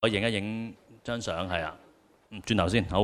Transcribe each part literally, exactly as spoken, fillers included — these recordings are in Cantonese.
我影一影張相係啊，嗯，轉頭先好。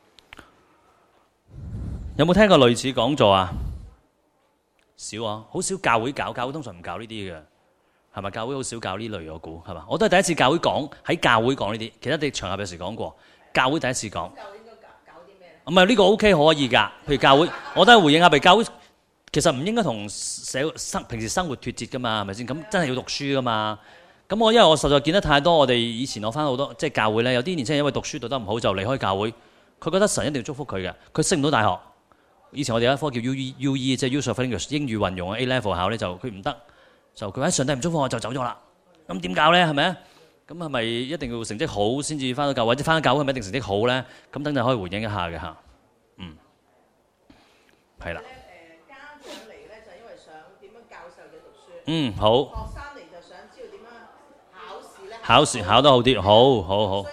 有冇聽過類似講座啊？少啊，好少教會搞，教會通常唔教呢啲嘅，係咪？教會好少教呢類，我估係嘛？我都係第一次教會講，喺教會講呢啲，其他啲場合有時講過，教會第一次講。教會應該搞搞啲咩咧？唔係呢個 OK 可以㗎，譬如教會，我都係回應下，譬如教會其實唔應該同社生平時生活脫節㗎嘛，係咪先？咁真係要讀書㗎嘛。咁我因為我實在見得太多，我哋以前我翻好多即係教會咧，有啲年輕人因為讀書讀得唔好就離開教會，佢覺得神一定要祝福佢嘅，佢升唔到大學。以前我哋有一科叫 U E U E， 即係 Use of English 英語運用啊 A level 考咧就佢唔得，就佢喺上帝唔祝福我就走咗啦。咁點搞咧？係咪？咁係咪一定要成績好先至翻到教會，或者翻到教會係咪一定成績好咧？咁等陣可以回應一下嘅嚇。嗯，係啦。誒家長嚟咧就因為想點樣教細路仔讀書。嗯，好。學生嚟就想知道點樣考試咧。考試考得好啲，好好好。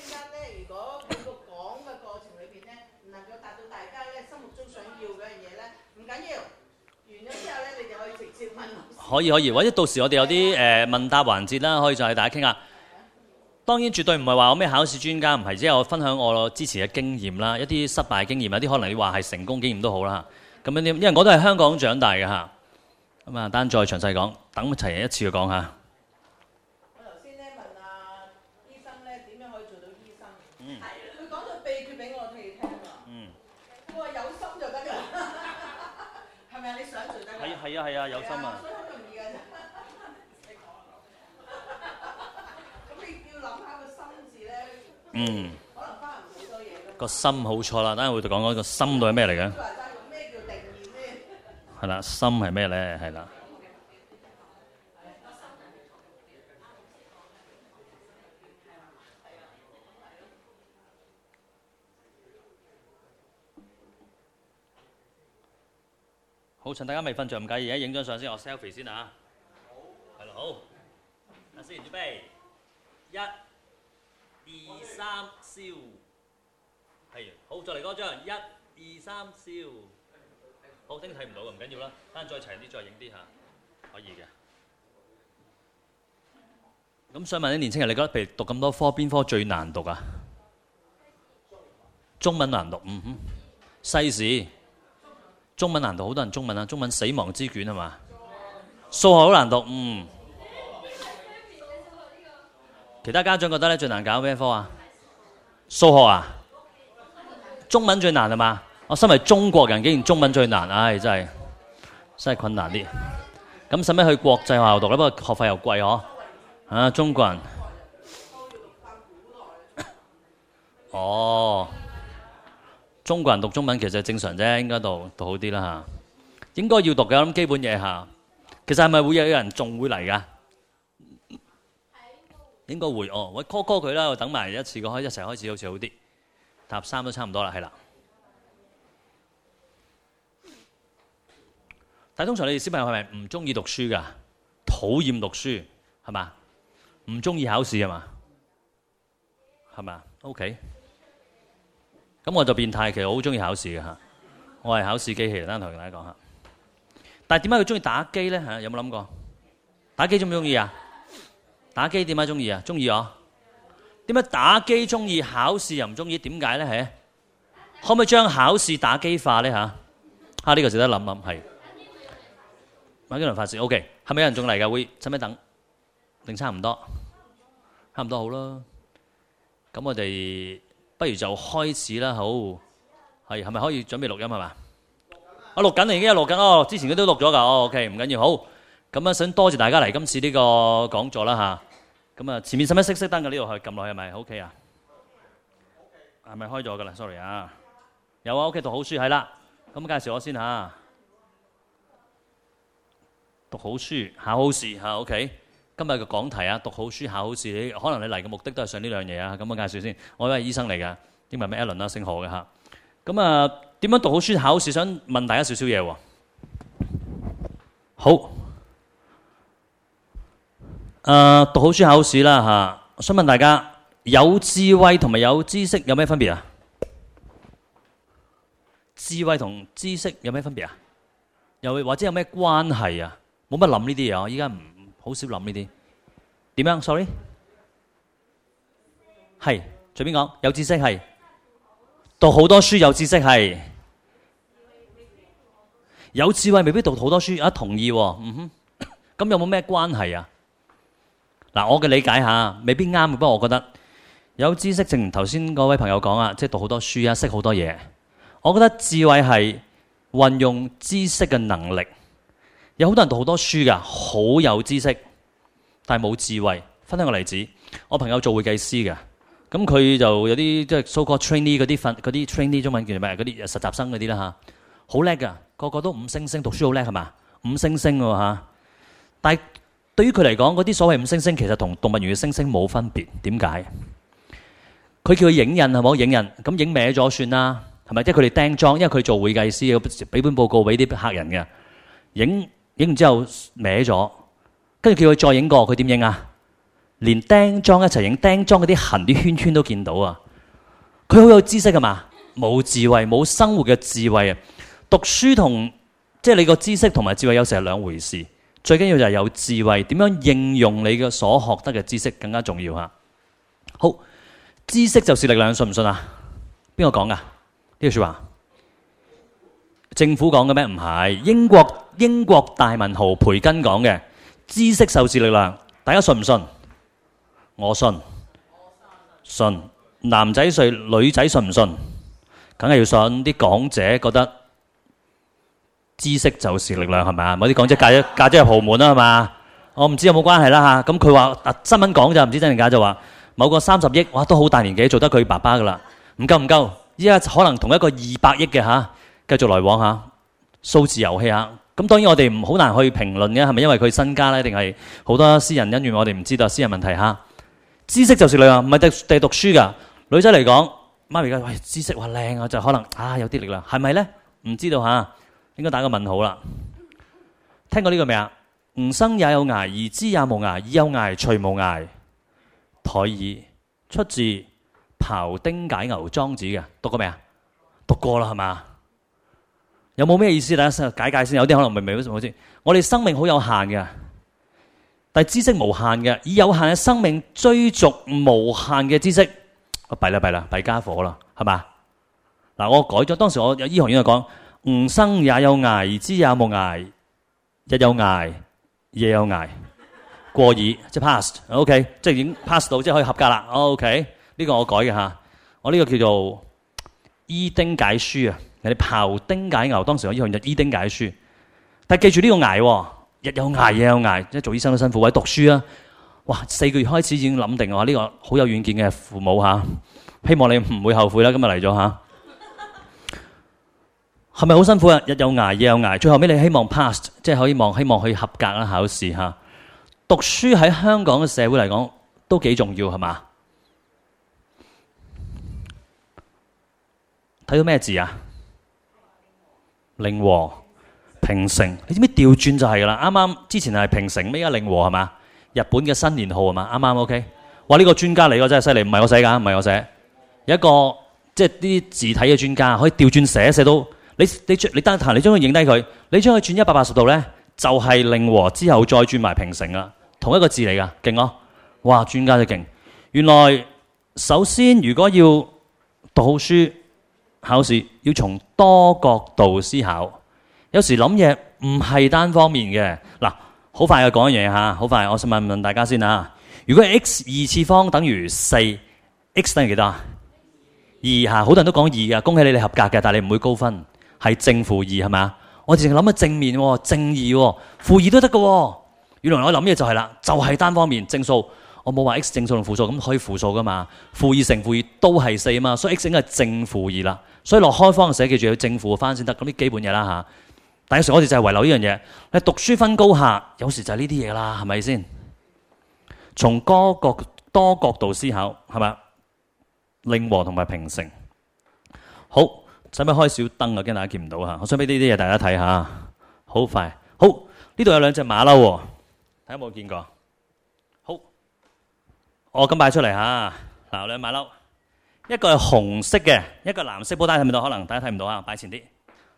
可以可以，或者到時我哋有啲誒、呃、問答環節啦，可以再同大家傾下。當然絕對唔係話我咩考試專家，唔係，即係我分享我之前嘅經驗啦，一啲失敗經驗，有啲可能你話係成功經驗都好啦。咁樣啲，因為我都係香港長大嘅嚇。咁啊，單再詳細講，等齊人一次去講下。我頭先咧問阿醫生咧點樣可以做到醫生？嗯。係。佢講咗秘訣俾我哋聽啊。嗯。佢話有心就得㗎，係咪啊？你想做得㗎？係係啊係啊，有心啊。嗯，可能翻唔好多嘢咯。個心好錯啦，等陣會講講個心到係咩嚟嘅。咩叫定義先？係啦，心係咩咧？係啦。好，趁大家未瞓着唔介意，而家影張相先，我 selfie 先啊。好。係啦，好。嗱，先準備，一。二三笑，係好，再嚟嗰張，一二三笑，好，聽睇唔到嘅唔緊要啦，等陣再齊啲再影啲下，可以嘅。咁想問啲年青人，你覺得譬如讀咁多科，邊科最難讀啊？中文難讀，嗯哼，西史，中文難讀，好多人中文啊，中文死亡之卷係嘛？數學好難讀，嗯。其他家長覺得咧最難搞咩科啊？數學啊？中文最難係嘛？我身為中國人，竟然中文最難，唉，真係真係困難啲。咁使唔使去國際學校讀咧？不過學費又貴嗬。啊，中國人。哦，中國人讀中文其實正常啫，應該讀讀好啲啦嚇。應該要讀嘅，咁基本嘢嚇。其實係咪會有人仲會嚟㗎？應該會哦，我 call call 佢啦，我等埋一次過開一齊開始好似好啲。搭三都差唔多啦，係啦。但係通常你哋小朋友係咪唔中意讀書㗎？討厭讀書係嘛？唔中意考試係嘛？係嘛 ？OK。咁我就變態，其實我好中意考試嘅嚇。我係考試機器人，等陣同大家講下。但係點解佢中意打機咧嚇？有冇諗過？打機中唔中意啊？打機點解中意啊？中意我。點解打機中意，考試又唔中意？點解咧？係可唔可以將考試打機化咧？嚇嚇呢個值得諗諗係。馬基倫發泄 OK， 係咪有人仲嚟㗎？會使唔使等？定差唔多？差唔多好啦。咁我哋不如就開始啦。好係係咪可以準備錄音係嘛？我錄緊嚟，已經有錄緊哦。之前佢都錄咗㗎。哦 OK， 唔緊要。好咁啊，想多謝大家嚟今次呢個講座啦嚇。咁啊，前面使唔使熄熄燈嘅？呢度去撳落去係咪 OK 啊？係咪開咗㗎啦 ？Sorry 啊，有啊 OK， 讀好書係啦。咁介紹我先嚇，讀好書考好試嚇 OK。今日嘅講題啊，讀好書考好試，你可能你嚟嘅目的都係上呢兩嘢啊。咁我介紹先，我係醫生嚟㗎，英文名 Alan 啦，姓何嘅嚇。咁啊，點樣讀好書考好試？想問大家少少嘢喎。好。誒、呃、讀好書考試啦嚇，我想問大家有智慧同埋有知識有咩分別啊？智慧同知識有咩分別啊？又或者有咩關係啊？冇乜諗呢啲嘢，我依家唔好少諗呢啲。點樣 ？Sorry， 係隨便講，有知識係讀好多書，有知識係有智慧，未必讀好多書啊。同意喎，嗯哼，咁有冇咩關係啊？嗱，我嘅理解下，未必啱，不過我覺得有知識，正如頭先嗰位朋友講啊，即係讀好多書啊，識好多嘢。我覺得智慧係運用知識嘅能力。有好多人讀好多書㗎，好有知識，但係冇智慧。分享個例子，我朋友做會計師嘅，咁佢就有啲即係 so-called trainee 嗰啲份嗰啲 trainee 中文叫咩？嗰啲實習生嗰啲啦嚇，好叻㗎，個個都五星星，讀書好叻係嘛？五星星喎嚇。但係對於佢嚟講，嗰啲所謂五星星其實同動物園嘅星星冇分別。點解？佢叫佢影印係冇影印，咁影歪咗算啦，係咪？即係佢哋釘裝，因為佢做會計師，俾本報告俾啲客人嘅，影影完之後歪咗，跟住叫佢再影過，佢點影啊？連釘裝一齊影，釘裝嗰啲痕、啲圈圈都見到啊！佢好有知識㗎嘛？冇智慧，冇生活嘅智慧啊！讀書同即係你個知識同埋智慧有時係兩回事。最緊要就係有智慧，點樣應用你嘅所學得嘅知識更加重要嚇。好，知識就是力量，信唔信啊？邊個講㗎呢句説話？政府講嘅咩？唔係，英國英國大文豪培根講嘅。知識就是力量，大家信唔信？我信，信。男仔信，女仔信唔信？梗係要信。啲港姐覺得知識就是力量係咪啊？某啲港姐嫁咗嫁咗入豪門啦係嘛？我唔知有冇關係啦嚇。咁佢話啊新聞講就唔知真定假，就話某個三十億，哇都好大年紀做得佢爸爸噶啦，唔夠唔夠。依家可能同一個二百億嘅嚇繼續來往嚇，數字遊戲嚇。咁當然我哋唔好難去評論嘅，係咪因為佢身家咧，定係好多私人恩怨？我哋唔知道私人問題嚇。知識就是力量，唔係第第讀書㗎。女仔嚟講，媽咪而家喂知識話靚啊，就可能啊有啲力量，係咪咧？唔知道嚇，應該打個問號啦。聽過呢個未啊？吾生也有涯，而知也無涯，以有涯隨無涯。殆爾出自《庖丁解牛》莊子嘅，讀過未啊？讀過啦係嘛？有冇咩意思？大家解解先。有啲可能明明好似我哋生命好有限嘅。但係知識無限嘅，以有限嘅生命追逐無限嘅知識，弊啦弊啦，弊家伙啦，係嘛？嗱，我改咗，當時我有醫學院就講：吾生也有涯，而知也無涯，日有涯，夜有涯，過矣，即係 passed，OK， 即係已經 pass 到，即係可以合格啦。OK，呢個我改嘅嚇，我呢個叫做伊丁解書啊，人哋庖丁解牛，當時我醫學院就伊丁解書，但係記住呢個涯喎。日有涯，夜有涯，即係做醫生都辛苦，或者讀書啊！哇，四個月開始已經諗定我呢個好有遠見嘅父母嚇，希望你唔會後悔啦。今日嚟咗嚇，係咪好辛苦啊？日有涯，夜有涯，最後尾你希望 pass， 即係可以望希望去合格啦考試嚇。讀書喺香港嘅社會嚟講都幾重要係嘛？睇到咩字啊？令和。平成，你知唔知調轉就係噶啦？啱啱之前係平成，咩而家令和係嘛？日本嘅新年號係嘛？啱啱 OK。哇！呢個專家嚟㗎真係犀利，唔係我寫㗎，唔係我寫。有一個即係啲字體嘅專家，可以調轉寫寫到你你你單彈，你將佢影低佢，你將佢轉一百八十度咧，就係令和之後再轉埋平成啦，同一個字嚟㗎，勁咯！哇！專家真勁。原來首先如果要讀好書考試，要從多角度思考。有時諗嘢唔係單方面嘅。嗱，好快嘅講一樣嘢嚇，好快，我想問問大家先啊。如果 x 二次方等於四 ，x 等於幾多啊？二嚇，好多人都講二嘅，恭喜你，你合格嘅，但係你唔會高分，係正負二係咪？我淨係諗下正面喎，正二喎，負二都得嘅喎。原來我諗嘢就係啦，就係、是、單方面正數，我冇話 x 正數同負數，咁可以負數噶嘛？負二乘負二都係四啊嘛，所以 x 應該係正負二啦。所以落開方嘅寫記住要正負翻先得，咁啲基本嘢啦嚇。但有時我哋就係遺留呢樣嘢，你讀書分高下，有時就係呢啲嘢啦，係咪先？從多角多角度思考，係咪？令和同埋平成。好，使唔使開小燈啊？驚大家見唔到嚇。我想俾呢啲嘢大家睇下。好快，好，呢度有兩隻馬騮喎，睇下有冇見過？好，我咁擺出嚟嚇。嗱，兩隻馬騮，一個係紅色嘅，一個藍色煲呔，睇唔到？可能大家睇唔到啊，擺前啲。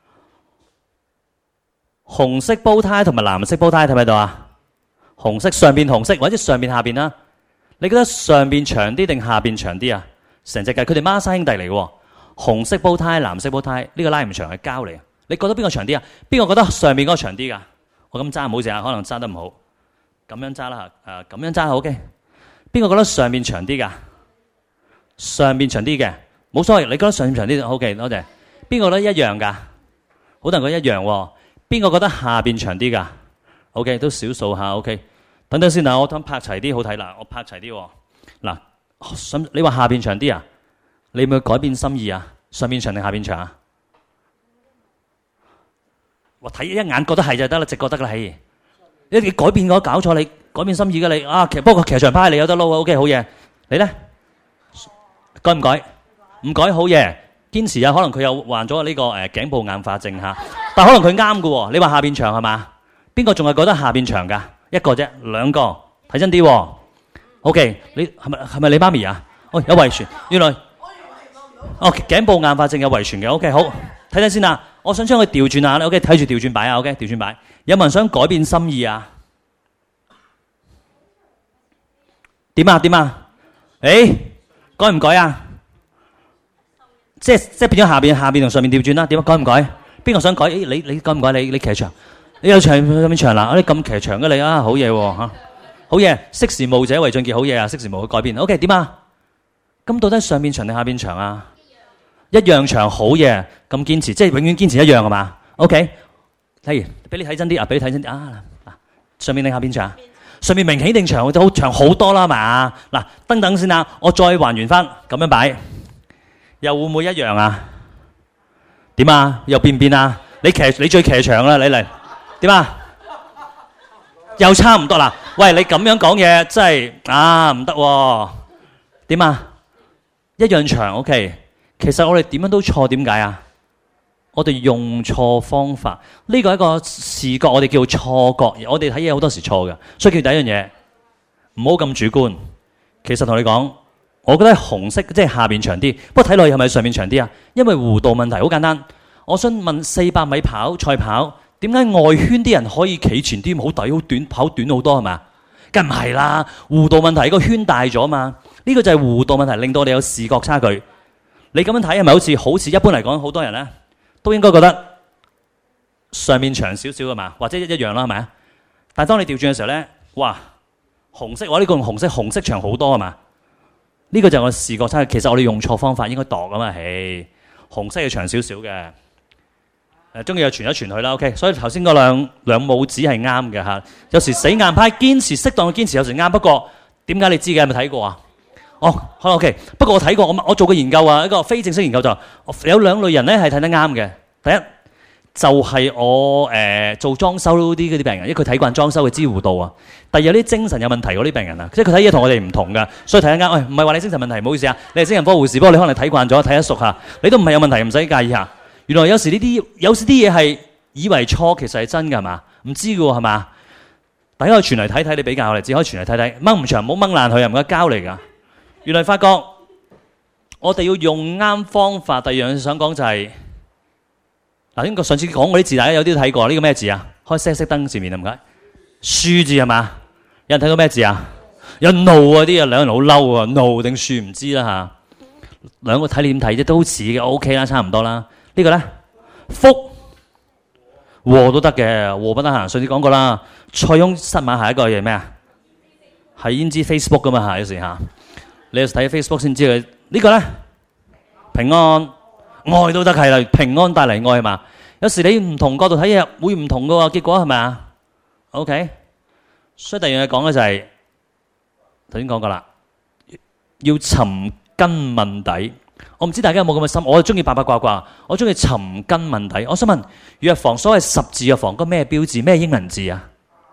紅色煲呔同埋藍色煲呔睇唔睇到啊？紅色上邊紅色，或者上邊下邊啦。 你覺得上邊長啲定下邊長啲啊？成隻雞，佢哋孖生兄弟嚟嘅喎，紅色煲呔、藍色煲呔，呢、這個拉唔長係膠嚟。你覺得邊個長啲啊？邊個覺得上面嗰個長啲㗎？我咁揸唔好事啊，可能揸得唔好，咁樣揸啦嚇，誒咁樣揸 OK。邊個覺得上面長啲㗎？上面長啲嘅，冇所謂。你覺得上面長啲 OK， 多謝。邊個覺得一樣㗎？好多人覺得一樣喎。邊個覺得下邊長啲㗎 ？OK， 都少數下 OK。等等先啊，我等拍齊啲好睇啦，我拍齊啲喎。嗱，你話下邊長啲啊？你有冇改變心意啊？上面長定下邊長啊？我睇一眼覺得係就得啦，直覺得啦，係。你你改變咗搞錯，你改變心意嘅你啊，其不過騎牆派你有得撈啊 ，OK 好嘢。你咧改唔改？唔改好嘢。堅持啊，可能佢又患咗呢個誒頸部硬化症嚇，但可能佢啱嘅喎。你話下邊長係嘛？邊個仲係覺得下邊長㗎？一個啫，兩個睇真啲喎。OK，你係咪係咪你媽咪啊？哦，有遺傳，原來哦頸部硬化症有遺傳嘅。OK， 好睇睇先啊。我想將佢調轉下咧。OK， 睇住調轉擺啊。OK， 調轉擺。有冇人想改變心意啊？點啊點啊？誒，改唔改啊？即係即係變咗下邊下邊同上面調轉啦。點啊？改唔改？邊個想改？誒，你你改唔改？你你騎牆，你有長有邊長啦？你咁騎牆嘅你啊，好嘢喎嚇！好嘢，識時務者為俊傑，好嘢啊！識時務去改變。OK， 點啊？咁到底上面長定下邊長啊？一樣長，好嘢。咁堅持，即係永遠堅持一樣係嘛 ？OK， 例如俾你睇真啲啊，俾你睇真啲啊！嗱，上面定下邊長？上面明顯定長，都好長好多啦嘛。嗱，等等先啊，我再還原翻咁樣擺，又會唔會一樣啊？點啊？又變唔變啊？你騎你最騎牆啦，你嚟點啊？又差唔多啦。喂，你咁樣講嘢真係啊唔得喎。點啊？一樣長 OK。其實我哋點樣都錯，點解啊？我哋用錯方法，呢個係一個視覺，我哋叫錯覺。我哋睇嘢好多時錯嘅，所以叫第一樣嘢，唔好咁主觀。其實同你講，我覺得紅色即係下邊長啲，不過睇落去係咪上面長啲啊？因為弧度問題，好簡單。我想問四百米跑賽跑，點解外圈啲人可以企前啲，好抵好短，跑短好多係嘛？梗唔係啦，弧度問題，個圈大咗嘛。呢個就係弧度問題，令到我哋有視覺差距。你咁樣睇係咪好似好似一般嚟講，好多人咧都應該覺得上面長少少㗎嘛，或者一一樣啦，係咪啊？但係當你調轉嘅時候咧，哇，紅色我呢個用紅色，紅色長好多係嘛？呢個就係我視覺差距。其實我哋用錯方法，應該度㗎嘛。唉，紅色係長少少嘅，誒中意就傳一傳去啦。OK，所以頭先嗰兩兩拇指係啱嘅嚇。有時死硬派堅持適當嘅堅持有時啱，不過點解你知嘅？有冇睇過啊？哦，好啦 OK。不過我睇過，我我做過研究啊，一個非正式研究就有兩類人咧係睇得啱嘅。第一就係、是、我誒、呃、做裝修啲嗰啲病人，因為佢睇慣裝修嘅知弧度啊。第二有啲精神有問題嗰啲病人啊，即係佢睇嘢同我哋唔同噶，所以睇得啱。喂，唔係話你精神問題，唔好意思啊，你係精神科護士，不過你可能睇慣咗，睇得熟下，你都唔係有問題，唔使介意下。原來有時呢啲有時啲嘢係以為錯，其實係真㗎，係嘛？唔知㗎喎，係嘛？大家可以傳嚟睇睇，你比較我哋只可以傳嚟睇睇，掹唔長，唔好掹爛佢，唔該膠嚟㗎。原來發覺我哋要用啱方法。第二樣想講就係、是、嗱，呢個上次講嗰啲字，大家有啲都睇過。呢、這個咩字啊？開熄熄燈前面啊，唔該。書字係嘛？有人睇到咩字啊？有怒啊啲啊，兩人好嬲啊，怒定樹唔知啦嚇。兩個睇你點睇啫，都似嘅 ，OK 啦，差唔多啦。這個、呢個咧福和都得嘅，和不得閒。上次講過啦，塞翁失馬係一個嘢咩啊？係焉知 Facebook 噶嘛嚇，有時嚇。你有時睇 Facebook 先知佢、這個、呢個咧平安愛都得係啦，平安帶嚟愛係嘛？有時你唔同角度睇嘢會唔同嘅喎，結果係咪啊 ？OK， 所以第二樣嘢講嘅就係頭先講過啦，要尋根問底。我唔知大家有冇咁嘅心，我係中意八八卦卦，我中意尋根問底。我想問藥房所謂十字藥房嗰咩標誌？咩英文字啊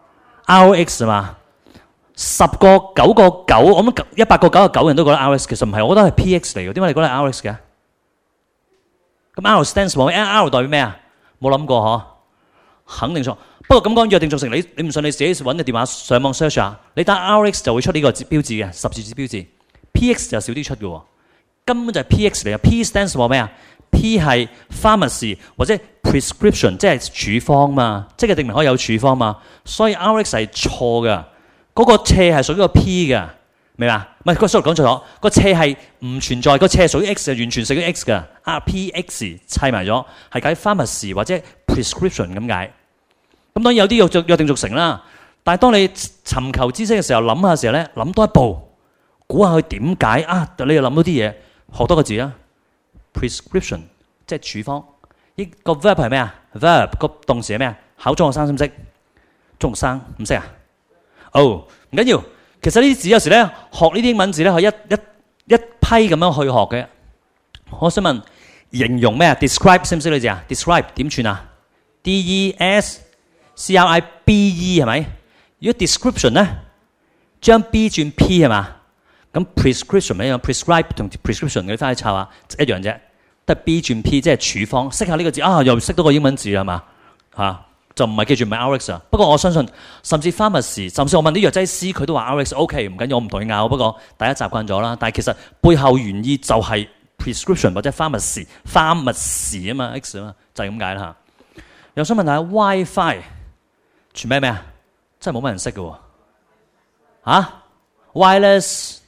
？R X 係嘛？十個九個九，我諗一百個九十九人都覺得 R X， 其實唔係，我覺得係 P X 嚟嘅。點解你覺得係 R X 嘅？咁 R stands for 咩 ？R 代表咩啊？冇諗過嗬，肯定錯。不過咁講約定俗成，你你唔信你自己揾個電話上網 search 下，你打 R X 就會出呢個標誌嘅十字字標誌。P X 就少啲出嘅，根本就係 P X 嚟嘅。P stands for 咩啊 ？P 係 pharmacy 或者 prescription， 即係處方嘛，即係證明可以有處方嘛。所以 R X 係錯嘅。嗰個斜係屬於個 P 嘅明嘛？唔係個 sorry 講錯咗，個斜係唔存在，個斜屬於 x 係完全屬於 x 嘅。啊 P X 砌埋咗，係解 pharmacy 或者 prescription 咁解。咁當然有啲約約定俗成啦。但係當你尋求知識嘅時候，諗下嘅時候咧，諗多一步，估下佢點解啊？你又諗到啲嘢，學多個字啦。prescription 即係處方。呢個 verb 係咩啊 ？verb 個動詞係咩啊？考中學生識唔識？中學生唔識啊？哦，唔緊要。其實呢啲字有時咧，學呢啲英文字咧，係一一一批咁樣去學嘅。我想問形容咩啊 ？describe 識唔識呢字啊 ？describe 點串啊 ？D E S C R I B E 係咪？如果 description 咧，將 B 轉 P 係嘛？咁 prescription 咩樣 ？prescribe 同 prescription 嗰啲翻去抄下一樣啫，都係 B 轉 P，即係處方。識下呢個字啊，又識到個英文字係嘛？嚇、啊！就唔係記住唔係 R X 啊，不過我相信甚至 pharmacy， 甚至我問啲藥劑師，佢都話 R X OK， 唔緊要，我唔同佢拗。不過大家習慣咗啦，但係其實背後原意就係 prescription 或者 pharmacy，pharmacy 啊嘛 ，X 啊嘛，就係咁解啦嚇。又想問下 WiFi 全咩咩啊？真係冇乜人識嘅喎嚇 ，wireless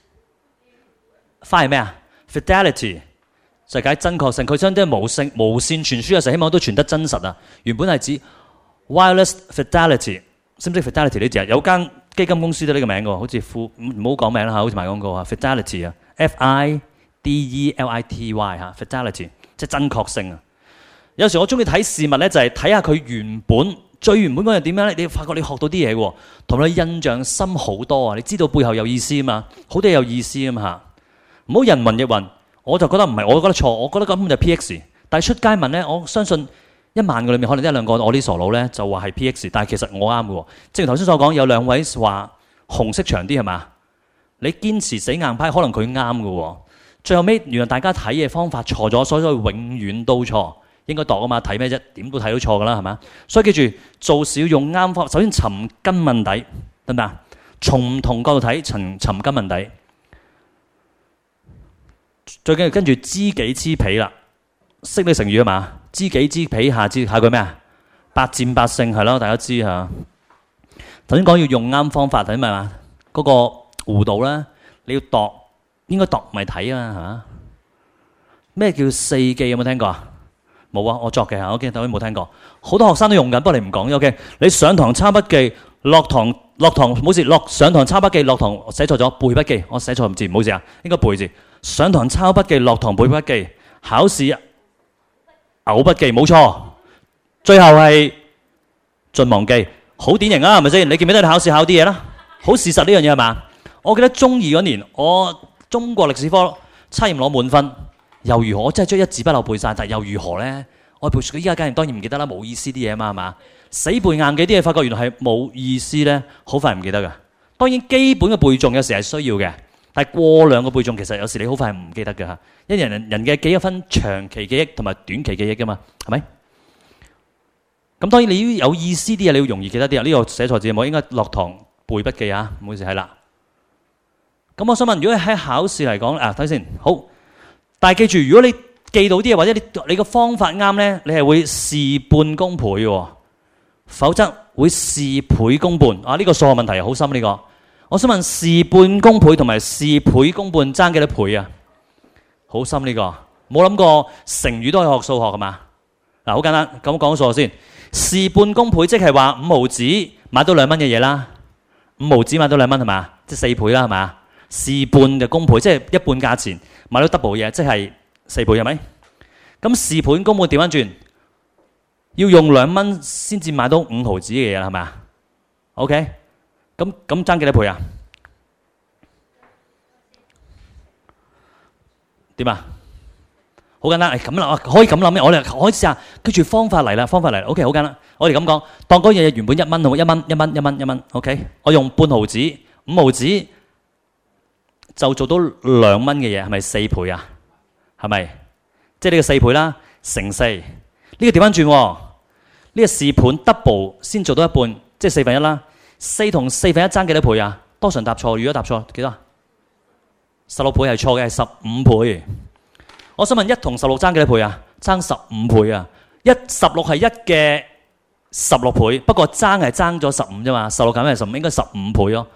Fi 係咩啊 ？Fidelity 就係解真確性，佢將啲無線無線傳輸嘅時候，希望都傳得真實啊。原本係指 wireless fidelity， 識唔識 fidelity 呢字啊？有間基金公司都呢個名嘅，好似富唔好講名啦嚇，好似賣廣告啊 ，fidelity 啊 ，F I D E L I T Y 嚇 ，fidelity 即係真確性啊。有時我中意睇事物咧，就係睇下佢原本最原本嗰樣點樣咧，你發覺你學到啲嘢喎，同你印象深好多啊！你知道背後有意思啊嘛，好多嘢有意思啊嘛嚇。唔好人云亦云，我就覺得唔係，我覺得錯，我覺得根本就係 P X。但係出街問咧，我相信一萬個裏面可能一兩個我啲傻佬咧就話係 P X， 但係其實我啱嘅喎。正如頭先所講，有兩位話紅色長啲係嘛？你堅持死硬派，可能佢啱嘅喎。最後尾原來大家睇嘅方法錯咗，所以永遠都錯。應該度啊嘛，睇咩啫？點都睇到錯㗎啦，係嘛？所以記住做事要用啱方法。首先尋根問底，得唔得？從唔同角度睇，尋尋根問底。最緊要跟住知己知彼啦，識呢成語啊嘛？知己知彼，下知下句咩啊？百戰百勝係咯，大家知嚇。頭先講要用啱方法，睇咪嘛？嗰、那個弧度咧，你要度，應該度咪睇啊嚇。咩叫四記？有冇聽過啊？冇啊，我作嘅嚇。OK，大家冇聽過。好多學生都用緊，不過你唔講。OK，你上堂抄筆記，落堂落堂冇事，落上堂抄筆記，落堂寫錯咗背筆記，我寫錯唔字，唔好意思啊，應該背字。上堂抄筆記，落堂背筆記，考試嘔筆記，冇錯。最後係盡忘記，好典型啊，係咪先？你記唔記得你考試考啲嘢啦？好事實呢樣嘢係嘛？我記得中二嗰年，我中國歷史科測驗攞滿分。又如何？我真係將一字不漏背晒，但係又如何咧？我背住佢依家梗係當然唔記得啦，冇意思啲嘢啊嘛，係嘛？死背硬嘅啲嘢，發覺原來係冇意思咧，好快唔記得㗎。當然基本嘅背誦有時係需要嘅，但係過量嘅背誦其實有時你好快係唔記得㗎嚇。因為人人嘅記憶分長期記憶同埋短期記憶㗎嘛，係咪？咁當然你要有意思啲嘢，你要容易記得啲啊。呢個寫錯字冇，應該落堂背筆記啊，唔好意思係啦。咁我想問，如果喺考試嚟講啊，睇先好。但係記住，如果你記到啲嘢，或者你你個方法啱咧，你係會事半功倍喎，否則會事倍功半啊！呢個數學問題好深呢個。我想問事半功倍同埋事倍功半爭幾多倍啊？好深呢個，冇諗過成語都可以學數學係嘛？嗱，好簡單，咁講數學先。事半功倍即係話五毫紙買到兩蚊嘅嘢啦，五毫紙買到兩蚊係嘛？即係四倍啦係嘛？事半就功倍，即係一半價錢買到 double 嘢，即係四倍係咪？咁事倍功半調翻轉，要用兩蚊先至買到五毫紙嘅嘢啦，係咪啊 ？OK，咁咁爭幾多倍啊？點啊？好簡單，誒咁啦，可以咁諗咩？我哋可以試下，跟住方法嚟啦，方法嚟。OK， 好簡單，我哋咁講，當嗰樣嘢原本一蚊好，一蚊一蚊一蚊一蚊 ，OK， 我用半毫紙、五毫紙。就做到兩蚊嘅嘢，係咪四倍啊？係咪？即係呢個四倍啦，乘四。呢個調翻轉，呢個試盤 double 先做到一半，即係四分一啦。四同四分一爭幾多倍啊？多數人答錯，如果答錯幾多？十六倍係錯嘅，係十五倍。我想問一同十六爭幾多倍啊？爭十五倍啊！一十六係一嘅十六倍，不過爭係爭咗十五啫嘛。十六減係十五，應該十五倍咯。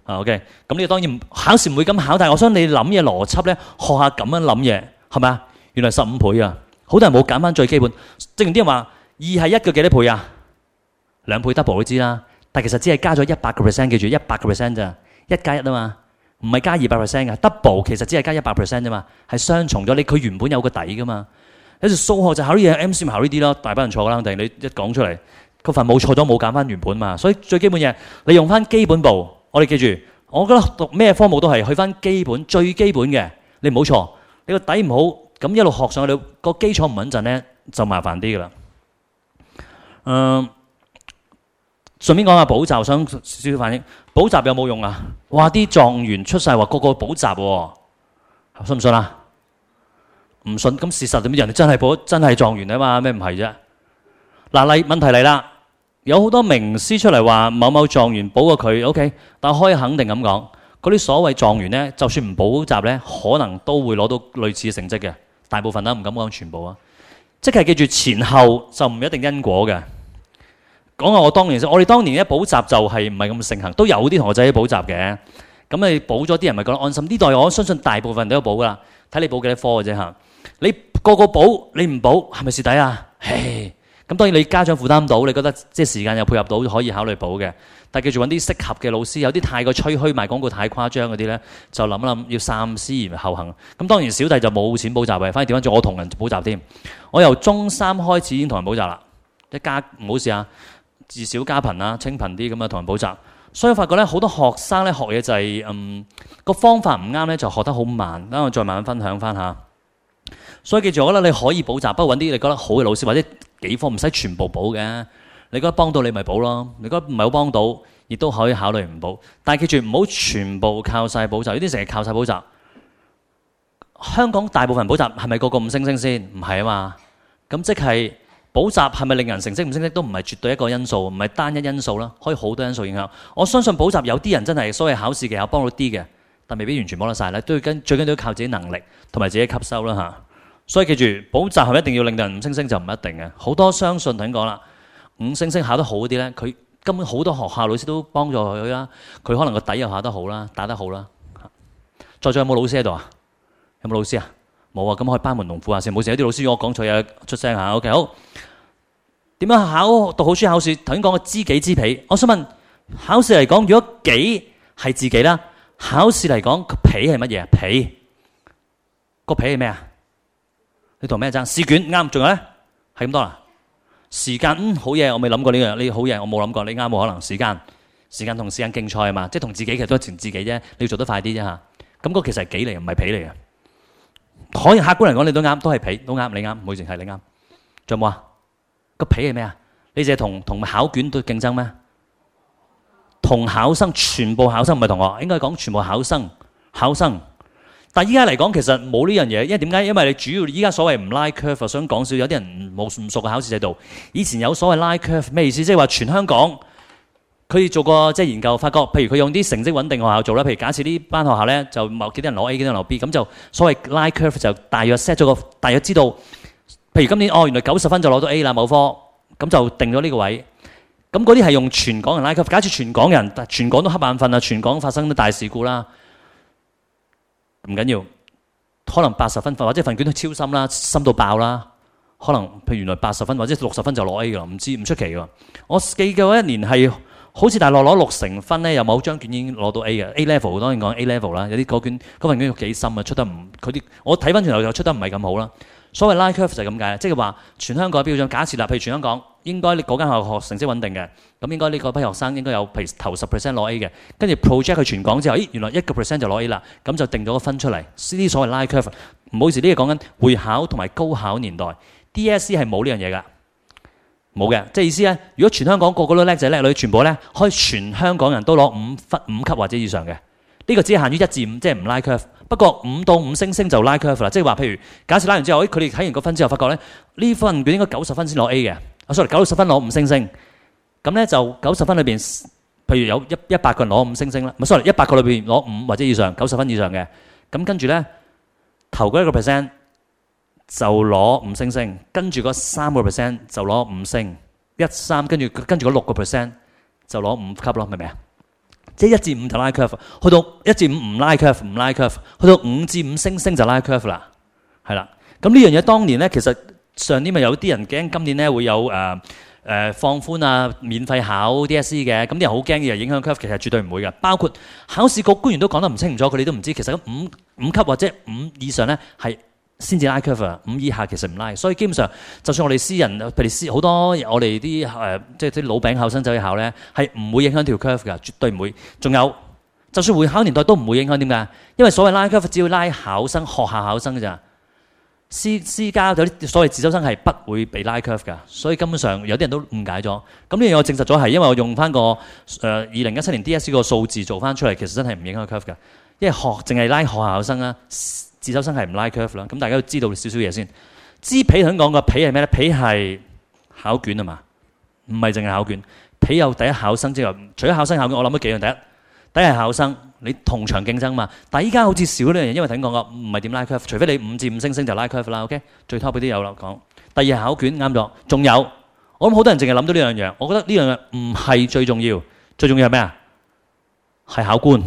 啊 OK， 咁你當然考試唔會咁考，但係我想你諗嘢邏輯咧，學下咁樣諗嘢，係咪啊？原來十五倍啊！好多人冇揀翻最基本，正如啲人話二係一嘅幾多倍啊？兩倍 double 都知啦，但其實只係加咗一百個 percent， 記住一百個 percent 咋，一加一啊嘛，唔係加二百 percent 嘅 double， 其實只係加一百 percent 啫嘛，係雙重咗，你佢原本有個底噶嘛。有時數學就考呢嘢 ，M C 咪考呢啲咯，大班人錯啦，定你一講出嚟個份冇錯咗，冇揀翻原本嘛，所以最基本嘢你用翻基本步，我哋記住，我覺得讀咩科目都係去翻基本最基本嘅，你唔好錯，你個底唔好。咁一路學上去，你個基礎唔穩陣咧，就麻煩啲噶啦。嗯，順便講下補習，想少少反應。補習有冇用啊？哇！啲狀元出晒話個個補習喎，信唔信啊？唔信，咁事實點？人哋真係補，真係狀元啊嘛，咩唔係啫？嗱，例問題嚟啦，有好多名師出嚟話某某狀元補過佢 ，OK， 但我可以肯定咁講，嗰啲所謂狀元咧，就算唔補習咧，可能都會攞到類似嘅成績嘅。大部分啦，唔敢講全部啊。即係記住前後就唔一定因果嘅。講下我當年先，我哋當年咧補習就係唔係咁盛行，都有啲同學仔補習嘅。咁你補咗啲人咪覺得安心。呢代我相信大部分人都有補噶啦，睇你補幾多科嘅啫嚇。你個個補，你唔補係咪蝕底啊？唉，咁當然你家長負擔到，你覺得即係時間又配合到，可以考慮補嘅。但係記住揾啲適合嘅老師，有啲太過吹噓賣廣告太誇張嗰啲咧，就諗一諗要三思而後行。咁當然小弟就冇錢補習嘅，反而調翻轉我同人補習添。我由中三開始已經同人補習啦，一家唔好試下自小家貧啦，清貧啲咁啊同人補習。所以我發覺咧好多學生咧學嘢就係、是、嗯個方法唔啱咧，就學得好慢。等我再慢慢分享翻下。所以記住，我覺得你可以補習，不過揾啲你覺得好嘅老師，或者幾科唔使全部補嘅。你覺得幫到你咪補咯，你覺得唔係好幫到，亦都可以考慮唔補。但係記住唔好全部靠晒補習，有啲成日靠晒補習。香港大部分人補習係咪個個五星星先？唔係啊嘛。咁即係補習係咪令人成績唔升職都唔係絕對一個因素，唔係單一因素啦，可以好多因素影響。我相信補習有啲人真係所謂考試技巧幫到啲嘅，但未必完全幫得晒咧，都要跟最緊要都要靠自己能力同埋自己吸收啦嚇。所以記住補習係咪一定要令到人五星星就唔一定嘅，好多相信頭先講啦。五星星考得好啲咧，佢根本好多學校老師都幫助佢啦。佢可能個底又考得好啦，打得好啦。在座有冇老師喺度啊？有冇老師啊？冇啊，咁可以班門弄斧下先。冇事，有啲老師我講錯嘢出聲嚇。OK， 好。點樣考讀好書考試？頭先講個知己知彼。我想問考試嚟講，如果己係自己啦，考試嚟講個彼係乜嘢？彼個彼係咩啊？你同咩爭？試卷啱，仲有咧係咁多啦。時間嗯好嘢，我未諗過呢樣呢好嘢，我冇諗過。你啱冇可能時間時間同時間競賽啊嘛，即係同自己其實都係同自己啫，你要做得快啲啫嚇。咁嗰其實係己嚟，唔係彼嚟嘅。可以客觀嚟講，你都啱，都係彼，都啱，你啱，唔好淨係你啱。仲有冇啊？個彼係咩啊？你淨係同同考卷對競爭咩？同考生全部考生唔係同學，應該講全部考生考生。但係依家嚟講，其實冇呢樣嘢，因為點解？因為你主要依家所謂唔拉 curve， 想講少，有啲人冇唔熟嘅考試制度。以前有所謂拉 curve， 咩意思？即係話全香港佢做過即係研究，發覺譬如佢用啲成績穩定學校做啦，譬如假設呢班學校咧就某幾多人攞 A， 幾多人攞 B， 咁就所謂拉 curve 就大約 set 咗個大約知道，譬如今年哦原來九十分就攞到 A 啦某科，咁就定咗呢個位。咁嗰啲係用全港人拉 curve， 假設全港人全港都瞌眼瞓啦，全港發生咗大事故啦。唔緊要，可能八十分或者份卷都超深啦，深到爆啦。可能譬如原來八十分或者六十分就攞 A 㗎啦，唔知唔出奇㗎。我記過一年係好似大陸攞六成分咧，有某張卷已經攞到 A 嘅 A level， 當然講 A level 啦。有啲嗰卷嗰份卷幾深啊，出得唔佢啲我睇翻轉頭又出得唔係咁好啦。所謂拉 curve 就係咁解，即係話全香港嘅標準。假設啦，譬如全香港應該你嗰間學校成績穩定嘅，咁應該呢個批學生應該有譬如頭十 percent 攞 A 嘅，跟住 project 去全港之後，咦原來一個 percent 就攞 A 啦，咁就定咗個分出嚟。呢啲所謂拉 curve， 唔好意思，呢個講緊會考同埋高考年代 ，D S E 係冇呢樣嘢噶，冇嘅。即係意思咧，如果全香港個個都叻仔叻女，全部咧可以全香港人都攞五分五級或者以上嘅，呢個只係限於一至五，即係唔拉 curve。不過五到五星星就拉 curve 啦，即係話譬如假設拉完之後，佢哋睇完個分之後，發覺咧呢份卷應該九十分先攞 A 嘅，啊 sorry 九十分攞五星星，咁咧就九十分裏邊，譬如有一一百個人攞五星星啦，唔係 sorry 一百個裏邊攞五或者以上九十分以上嘅，咁跟住咧頭嗰一個 percent 就攞五星星，跟住嗰三個 percent 就攞五星，一三跟住跟住嗰六個 percent 就攞五級咯，明唔明啊？ 即係一至五就拉 curve，去到一至五唔拉 curve， 唔拉 curve， 去到五至五升升就拉 curve 啦，係啦。咁呢樣嘢當年咧，其實上年咪有啲人驚今年咧會有誒誒、呃呃、放寬啊，免費考 D S E 嘅，咁啲人好驚嘅，影響 curve， 其實絕對唔會嘅。包括考試局官員都講得唔清楚，佢哋都唔知其實五五級或者五以上咧係先至拉 curve 啊，五以下其實唔拉。所以基本上，就算我哋私人，譬如私好多我哋啲誒即係啲老餅考生走去考咧，係唔會影響條 curve 㗎，絕對唔會。仲有，就算會考年代都唔會影響，點解？因為所謂拉 curve 只要拉考生學校考生㗎咋。私私家有啲所謂自修生係不會被拉 curve 㗎，所以根本上有啲人都誤解咗。咁呢樣我證實咗係，因為我用翻個誒二零一七年 D S E 個數字做翻出嚟，其實真係唔影響 curve 㗎。因為學淨係拉學校考生啦，自修生係唔拉 curve 啦。咁大家都知道少少嘢先。支皮頭先講個皮係咩咧？皮係考卷啊嘛，唔係淨係考卷。皮有第一考生之後，除咗考生考卷，我諗咗幾樣。第一，第一係考生。你同場競爭嘛？但係依家好似少呢樣嘢，因為頭先講過唔係點拉 curve， 除非你五至五星星就拉 curve 啦。OK， 最 top 嗰啲有啦講。第二係考卷啱咗，仲有我諗好多人淨係諗到呢樣嘢，我覺得呢樣嘢唔係最重要，最重要係咩啊？係考官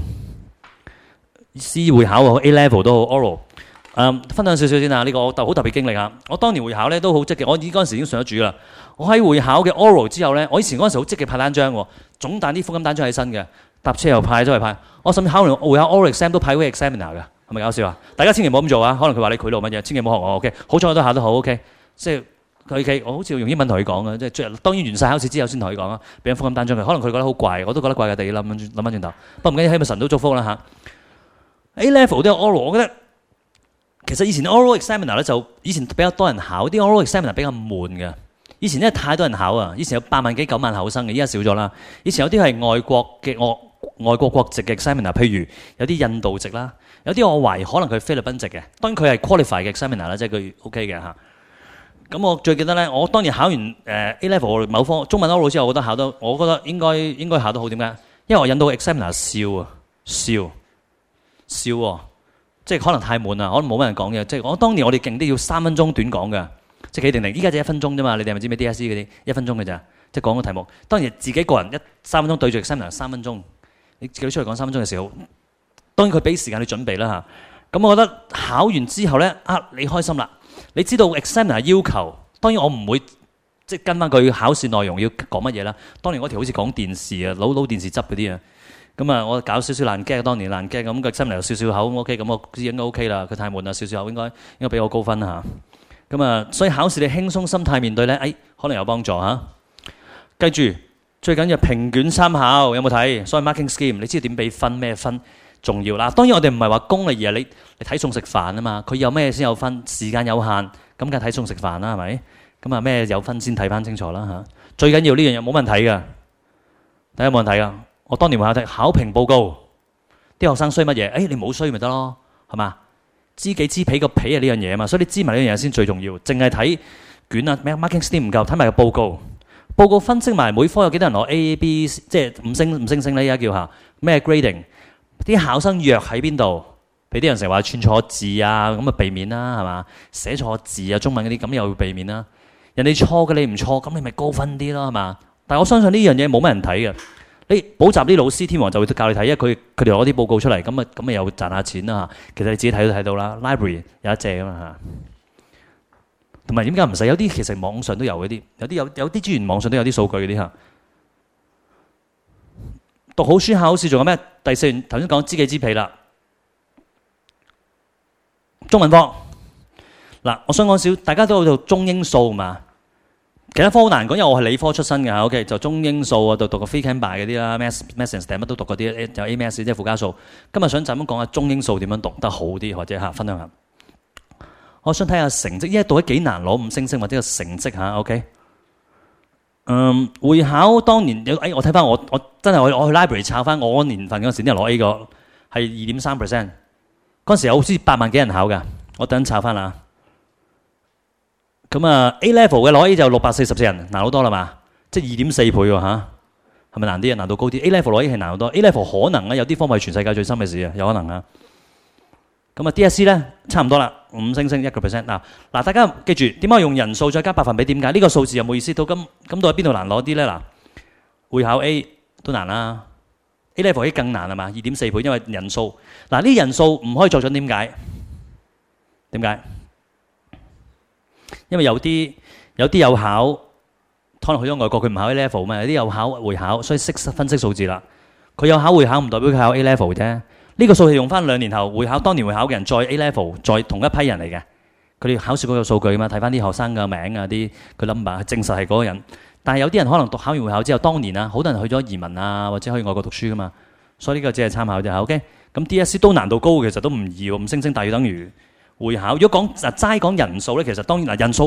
，C 會考 A level 都好 oral。嗯，分享少少先啊，呢、這個我好特別經歷啊！我當年會考咧都好積極，我依嗰陣時已經上咗主啦。我喺會考嘅 oral 之後咧，我以前嗰陣時好積極派單張喎，總彈啲福音單張喺身嘅。搭車又派，周圍派。我甚至考完會考 oral exam 都派 way examiner 㗎，係咪搞笑啊？大家千祈唔好咁做啊！可能佢話你賄賂乜嘢，千祈唔好學我。OK， 好彩我都考得好。OK， 即係佢 OK， 我好似用英文同佢講嘅，即係最當然完晒考試之後先同佢講啊，俾咗福音單張佢。可能佢覺得好怪，我都覺得怪怪地諗諗諗翻轉頭。不過唔緊要，希望神都祝福啦嚇。A level 都有 oral， 我覺得其實以前 oral examiner 咧就以前比較多人考，啲 oral examiner 比較悶嘅。以前真係太多人考啊！以前有八萬幾九萬考生嘅，依家少咗啦。以前有啲係外國嘅外外國國籍嘅 examiner， 譬如有啲印度籍啦，有啲我懷疑可能佢菲律賓籍嘅。當然佢係 qualified 嘅 examiner 啦，即係佢 OK 嘅嚇。咁我最記得咧，我當年考完誒 A level 某科中文 oral 之後，我覺得考得，我覺得應該應該考得好。點解？因為我引到 examiner 笑啊，笑笑喎，即係可能太悶啦，可能冇乜人講嘅。即係我當年我哋勁啲要三分鐘短講嘅。即係企定定，依家就一分鐘啫嘛。你哋係咪知咩 D S E 嗰啲一分鐘嘅咋？即係講個題目。當然自己個人一三分鐘對住 examiner 三分鐘，你自己出嚟講三分鐘嘅時候，當然佢俾時間你準備啦嚇。咁我覺得考完之後咧，啊你開心啦，你知道 examiner 要求。當然我唔會即係跟翻佢考試內容要講乜嘢啦。當年嗰條好似講電視啊，撈撈電視汁嗰啲啊。咁啊，我搞少少爛 gag，當年爛 gag 咁個 examiner 有少少口 OK，咁我知應該 OK 啦。佢太悶啦，少少口應該應該俾我高分嚇。咁啊，所以考試你輕鬆心態面對咧，誒、哎、可能有幫助嚇。記住最緊要評卷參考，有冇睇？所以 marking scheme， 你知道點俾分咩分重要啦。當然我哋唔係話功利，而係你你睇餸食飯啊嘛。佢有咩先有分？時間有限，咁梗係睇餸食飯啦，係咪？咁啊咩有分先睇翻清楚啦嚇。最緊要呢樣嘢冇問題㗎，大家冇問題㗎。我當年話睇考評報告，啲學生衰乜嘢？誒、哎、你冇衰咪得咯，係嘛？知己知彼個彼係呢樣嘢啊嘛，所以你知埋呢樣嘢先最重要。淨係睇卷啊咩 marking scheme 唔夠，睇埋個報告。報告分析埋每科有幾多人攞 A、B， 即係五星五星星咧，而家叫下咩 grading。啲考生弱喺邊度？俾啲人成日話串錯字啊，咁啊避免啦，係嘛？寫錯字啊，中文嗰啲咁又要避免啦。人哋錯嘅你唔錯，咁你咪高分啲咯，係嘛？但係我相信呢樣嘢冇乜人睇嘅。你補習啲老師天王就會教你睇，因為佢佢哋攞啲報告出嚟，咁啊咁啊又賺下錢啦嚇。其實你自己睇都睇到啦 ，library 有一隻啊嘛嚇。同埋點解唔使？有啲其實網上都有嗰啲，有啲有有啲資源網上都有啲數據嗰啲嚇。讀好書考試仲有咩？第四段頭先講知己知彼啦。中文科嗱，我想講少，大家都有讀中英數嘛。其他科好難講，因為我係理科出身嘅 OK 就中英數啊，讀讀個 free can buy 嗰啲啦 ，math math and stat 乜都讀嗰啲，有 A math 即係附加數。今日想就咁講下中英數點樣讀得好啲，或者嚇分享下。我想睇下成績，因為讀得幾難攞五星星或者個成績嚇 OK。嗯，會考當年有誒，我睇翻我我真係我我去 library 抄翻我年份嗰陣時，啲人攞 A 個係二點三 percent。嗰陣時好似八萬幾人考㗎，我等陣抄翻啦。咁啊 A level 嘅攞 A 就六百四十四人，難好多啦嘛，即係二點四倍喎嚇，係咪難啲啊？難度高啲。A level 攞 A 係難好多 ，A level 可能啊有啲科目係全世界最深嘅事啊，有可能啊。咁啊 D S E 咧差唔多啦，五星星一個 percent 嗱嗱，大家記住點解用人數再加百分比？點解呢個數字有冇意思？到咁咁到喺邊度難攞啲咧？嗱，會考 A 都難啦 A level 啲更難係嘛？二點四倍，因為人數嗱，呢啲人數唔可以作準，點解？點解？因為有啲有啲有考，可能去咗外國佢唔考 A level 嘛，有啲有考會考，所以識分析數字啦。佢有考會考唔代表佢考 A level 啫。呢個數係用翻兩年後會考當年會考嘅人再 A level 再同一批人嚟嘅。佢哋考試嗰個數據啊嘛，睇翻啲學生嘅名啊啲佢 number 證實係嗰個人。但係有啲人可能讀考完會考之後，當年啊好多人去咗移民啊或者去外國讀書噶嘛，所以呢個只係參考啫。OK， 咁 D S E 都難度高，其實都唔易喎，五星星大約等於會考。如果講嗱齋講人數咧，其實當然嗱人數